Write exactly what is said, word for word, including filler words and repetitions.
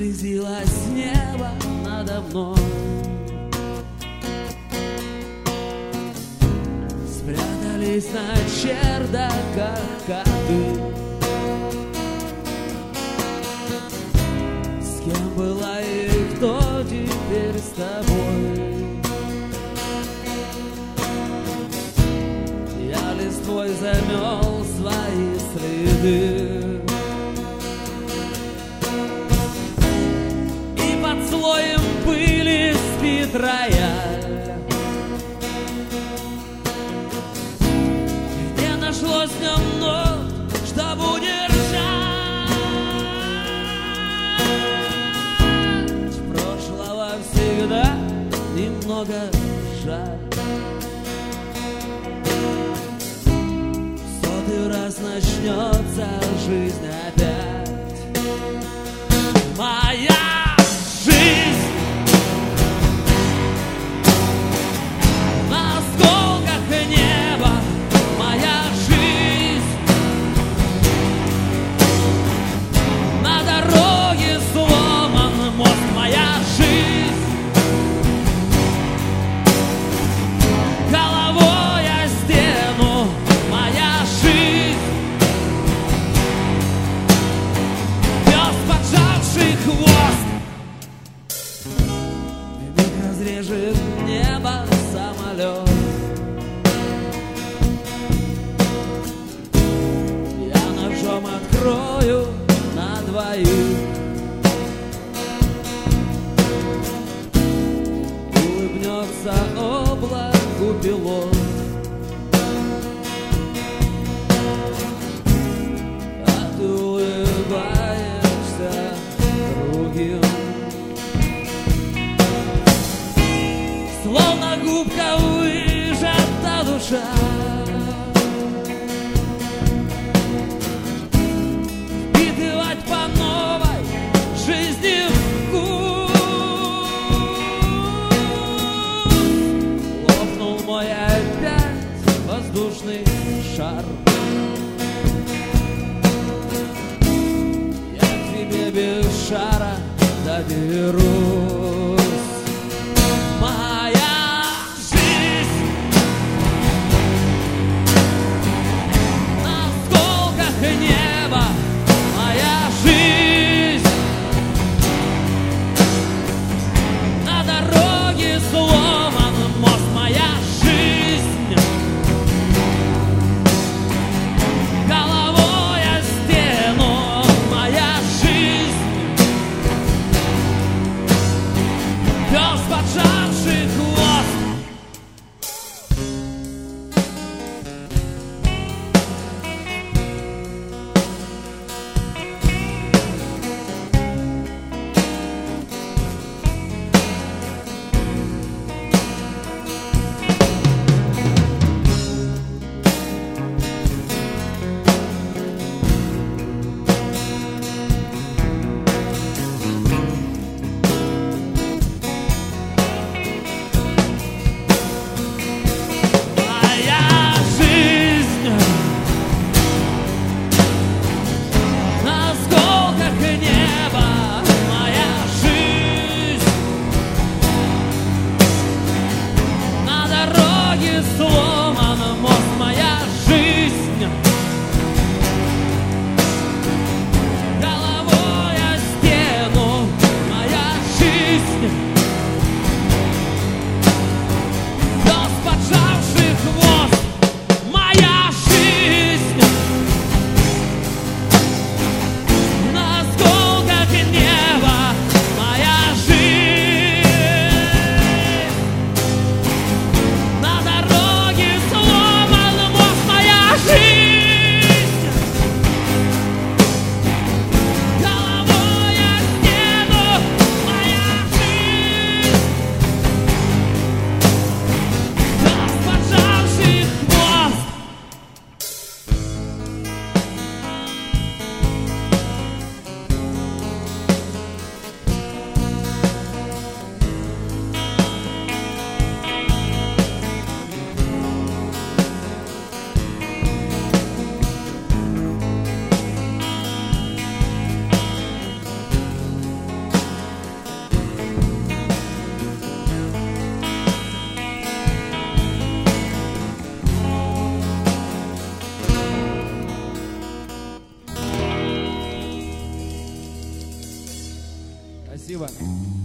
слезилось небо надо мной. Спрятались на чердаках коты. С кем была и кто теперь с тобой? Я листвой замел свои следы. И под слоем пыли спит рояль. Не нашлось в нем нот, чтобы удержать прошлого всегда немного жаль. Раз начнется жизнь опять. Моя жизнь на осколках неба. Моя жизнь на дороге сломан мост. Моя жизнь головой о стену. Моя жизнь хвост. Вмиг разрежет небо самолет. Я ножом открою на двоих. Улыбнется облаку пилот. А ты улыбаешься другим. Словно губка выжата душа. Впитывать по новой жизни вкус. Лопнул мой опять воздушный шар. Без шара доберусь. Моя жизнь на осколках неба. Моя жизнь на дороге сломан мост. Моя жизнь головой о стену. Моя жизнь пёс, поджавший хвост. Дороге Спасибо.